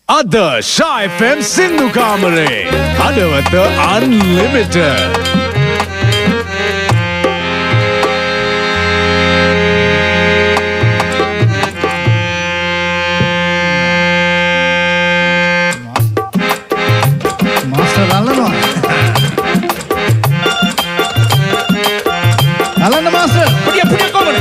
Ada Shy FM Sindhu Kamare Adawata Unlimited. Master Alana Master. Punya komune.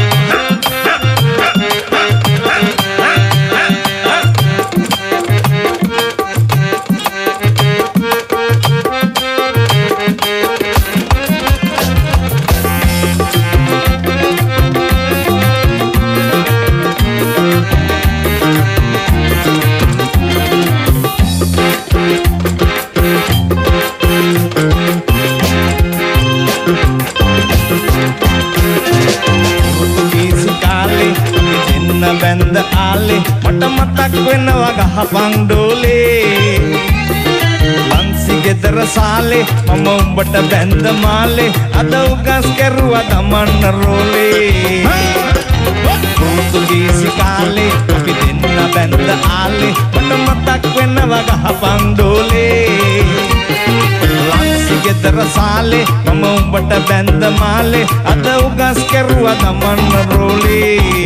Bend Ali, mata matak wenawa gahapang dole. Lansi gedara sale, mama umbata bend male, ada ugas keruwa daman role. Portugisi kale, tapi dinna bend Ali, mata matak wenawa gahapang dole. Lansi gedara sale, mama umbata bend male, ada ugas keruwa daman role.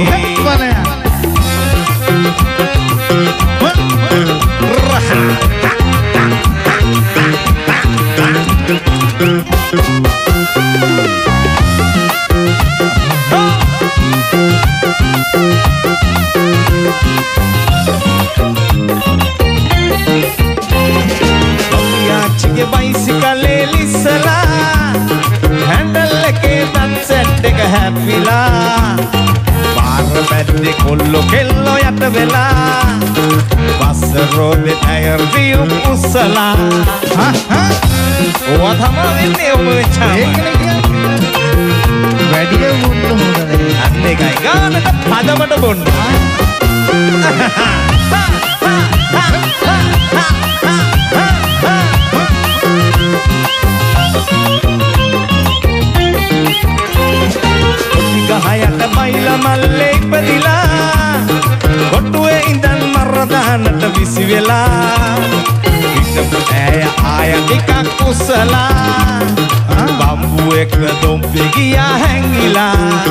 Chige bicycle lisala handle ke dat set එක හැපිලා පාර බැද්දේ කොල්ලෝ කෙල්ලෝ යට වෙලා bus රෝදේ tyre දියු උස්සලා ඕවා තමයි වෙන්නේ ඔබ වෙච්චාම ඒකනේ කියන්නේ වැඩි වුණොත් හොඳ නැහැ අන්න එකයි ගානට පදමට බොන්න ගහයට බයිලා මල්ලේ ඉපදිලා කොටුවේ ඉඳන් මරදානට විසි වෙලා හිටපු ඈය ආය ටිකක් කුසලා බම්බු එක දොම්පේ ගියා හැංගිලා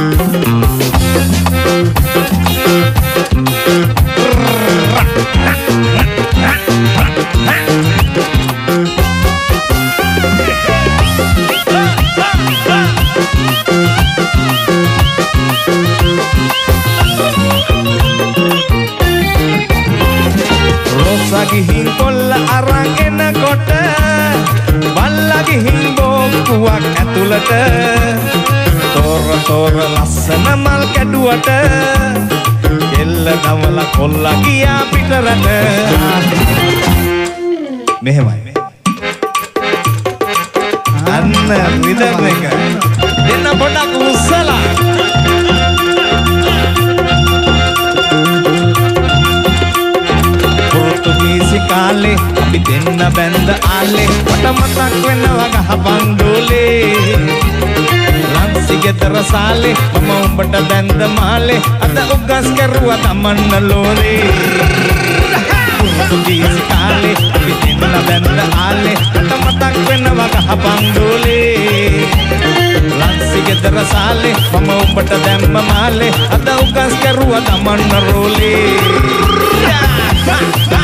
ගිහින් කොල්ල අරන් එනකොට බල්ලා ගිහින් බෝක්කුවක් ඇතුළට තොර ලස්සන මල් කැඩුවට කෙල්ල දවලා කොල්ලා ගියා පිටරට මෙහෙමයි අන්න විදර්ම එක එන්න පොඩක් උස්සලා කාලේ අපි දෙන්න බැඳ ආලේ මට මතක් වෙනවා ගහපන් දෝලේ ලන්සි ගෙදර සාලේ මම උඹට බැඳ මාලේ අද උගස් කරුවා තමන්න ලෝලේ පුරුදු කාලේ අපි දෙන්න බැඳ ආලේ මට මතක් වෙනවා ගහපන් දෝලේ ලන්සි ගෙදර සාලේ මම උඹට දැම්ම මාලේ අද උගස් කරුවා තමන්න රෝලේ